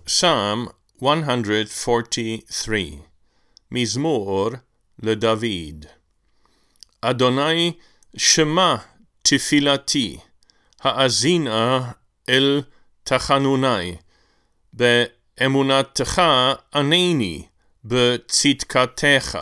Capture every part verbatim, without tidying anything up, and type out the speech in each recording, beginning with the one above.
Psalm one forty-three, מזמור לדוד. אדוני שמע תפילתי, האזינה אל תחנוני, באמונתך ענני, בצדקתך.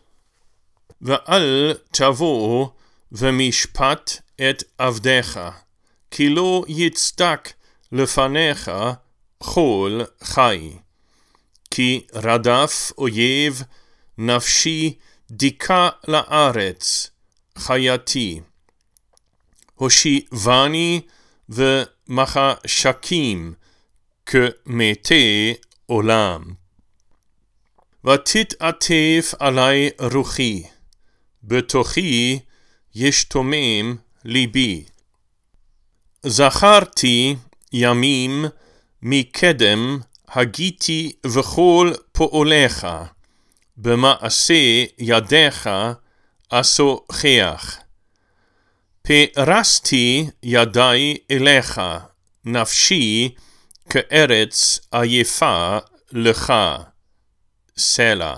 ואל תבוא ומשפט את עבדיך, כי לא יצדק לפניך כל חי. כי רדף אויב נפשי דיכא לארץ חייתי. הושיבני ומחשכים כמתי עולם. ותתעטף עלי רוחי, בתוכי ישתומם ליבי. זכרתי ימים מקדם הגיתי וכל פועליך, במעשה ידיך אשוחח. פרסתי ידי אליך, נפשי כארץ עייפה לך. סלה.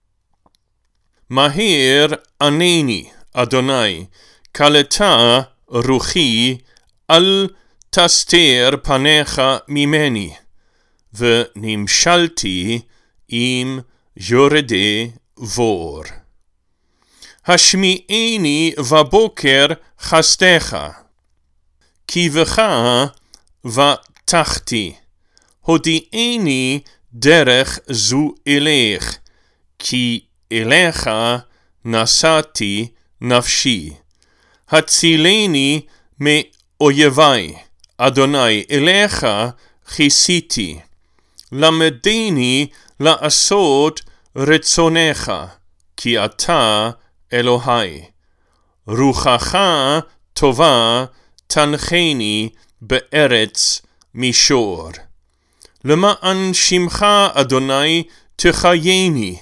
מהר ענני, אדוני, קלטה רוחי, אל תסתר פניך ממני, ונמשלתי עם יורדי בור. השמיעני בבוקר חסדך, כי בך בטחתי. הודיעני דרך זו אלך, כי אליך נשאתי נפשי. הצילני מאויבי, אדוני, אליך כיסיתי. למדני לעשות רצונך, כי אתה אלוהי. רוחך טובה תנחני בארץ מישור. למען שמך, אדוני, תחייני.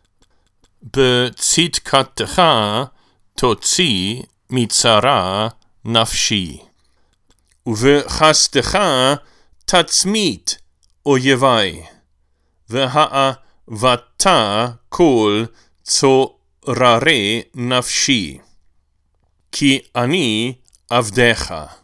בצדקתך תוציא מצרה נפשי. ובחסדך תצמית אויבי, והאהבת כל צוררי נפשי, כי אני עבדך.